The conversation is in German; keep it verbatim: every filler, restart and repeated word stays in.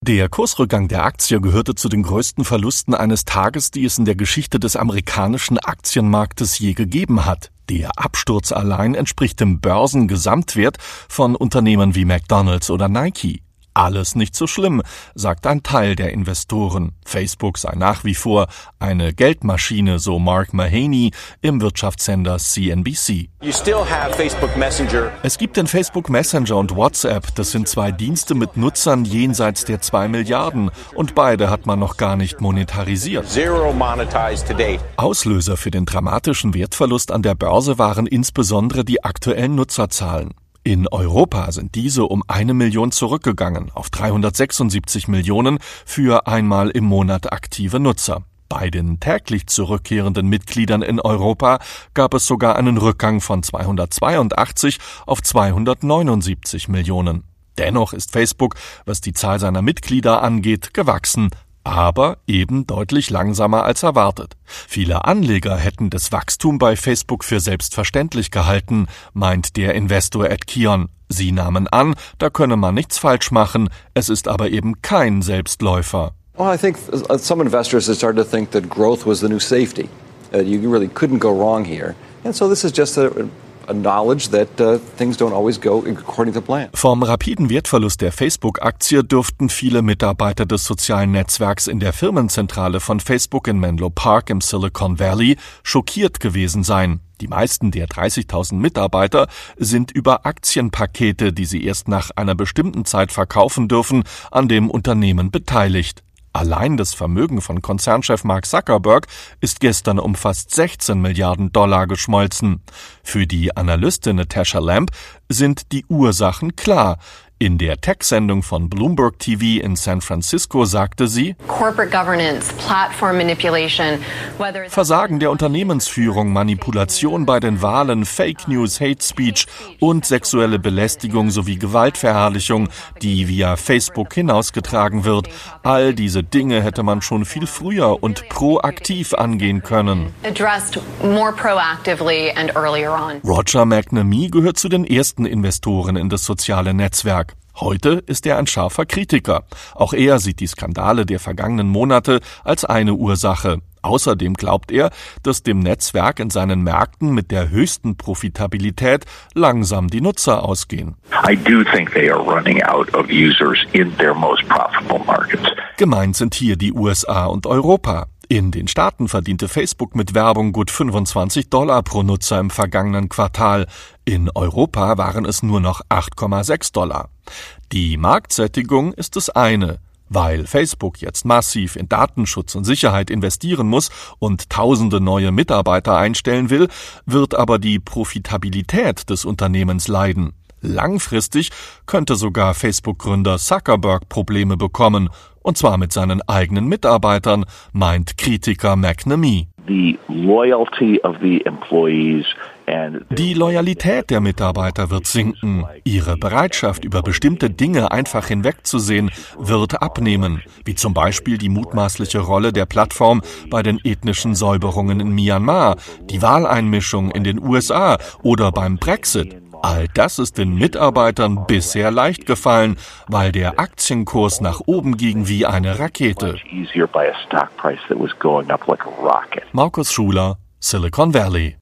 Der Kursrückgang der Aktie gehörte zu den größten Verlusten eines Tages, die es in der Geschichte des amerikanischen Aktienmarktes je gegeben hat. Der Absturz allein entspricht dem Börsengesamtwert von Unternehmen wie McDonald's oder Nike. Alles nicht so schlimm, sagt ein Teil der Investoren. Facebook sei nach wie vor eine Geldmaschine, so Mark Mahaney im Wirtschaftssender C N B C. You still have Facebook Messenger. Es gibt den Facebook Messenger und WhatsApp. Das sind zwei Dienste mit Nutzern jenseits der zwei Milliarden. Und beide hat man noch gar nicht monetarisiert. Zero monetized to date. Auslöser für den dramatischen Wertverlust an der Börse waren insbesondere die aktuellen Nutzerzahlen. In Europa sind diese um eine Million zurückgegangen auf dreihundertsechsundsiebzig Millionen für einmal im Monat aktive Nutzer. Bei den täglich zurückkehrenden Mitgliedern in Europa gab es sogar einen Rückgang von zweihundertzweiundachtzig auf zweihundertneunundsiebzig Millionen. Dennoch ist Facebook, was die Zahl seiner Mitglieder angeht, gewachsen. Aber eben deutlich langsamer als erwartet. Viele Anleger hätten das Wachstum bei Facebook für selbstverständlich gehalten, meint der Investor Ed Kion. Sie nahmen an, da könne man nichts falsch machen, es ist aber eben kein Selbstläufer. Well, I think some investors have started to think that growth was the new safety. Uh, you really couldn't go wrong here. And so this is just a knowledge that uh, things don't always go according to plan. Vom rapiden Wertverlust der Facebook-Aktie dürften viele Mitarbeiter des sozialen Netzwerks in der Firmenzentrale von Facebook in Menlo Park im Silicon Valley schockiert gewesen sein. Die meisten der dreißigtausend Mitarbeiter sind über Aktienpakete, die sie erst nach einer bestimmten Zeit verkaufen dürfen, an dem Unternehmen beteiligt. Allein das Vermögen von Konzernchef Mark Zuckerberg ist gestern um fast sechzehn Milliarden Dollar geschmolzen. Für die Analystin Natasha Lamb sind die Ursachen klar. In der Tech-Sendung von Bloomberg T V in San Francisco sagte sie: Corporate governance, platform manipulation, whether Versagen der Unternehmensführung, Manipulation bei den Wahlen, Fake News, Hate Speech und sexuelle Belästigung sowie Gewaltverherrlichung, die via Facebook hinausgetragen wird. All diese Dinge hätte man schon viel früher und proaktiv angehen können. addressed more proactively and earlier on. Roger McNamee gehört zu den ersten Investoren in das soziale Netzwerk. Heute ist er ein scharfer Kritiker. Auch er sieht die Skandale der vergangenen Monate als eine Ursache. Außerdem glaubt er, dass dem Netzwerk in seinen Märkten mit der höchsten Profitabilität langsam die Nutzer ausgehen. I do think they are running out of users in their most profitable markets. Gemeint sind hier die U S A und Europa. In den Staaten verdiente Facebook mit Werbung gut fünfundzwanzig Dollar pro Nutzer im vergangenen Quartal. In Europa waren es nur noch acht Komma sechs Dollar. Die Marktsättigung ist das eine. Weil Facebook jetzt massiv in Datenschutz und Sicherheit investieren muss und tausende neue Mitarbeiter einstellen will, wird aber die Profitabilität des Unternehmens leiden. Langfristig könnte sogar Facebook-Gründer Zuckerberg Probleme bekommen, und zwar mit seinen eigenen Mitarbeitern, meint Kritiker McNamee. The loyalty of the employees and Die Loyalität der Mitarbeiter wird sinken. Ihre Bereitschaft, über bestimmte Dinge einfach hinwegzusehen, wird abnehmen, wie zum Beispiel die mutmaßliche Rolle der Plattform bei den ethnischen Säuberungen in Myanmar, die Wahleinmischung in den U S A oder beim Brexit. All das ist den Mitarbeitern bisher leicht gefallen, weil der Aktienkurs nach oben ging wie eine Rakete. easier by a stock price that was going up like a rocket. Markus Schuler, Silicon Valley.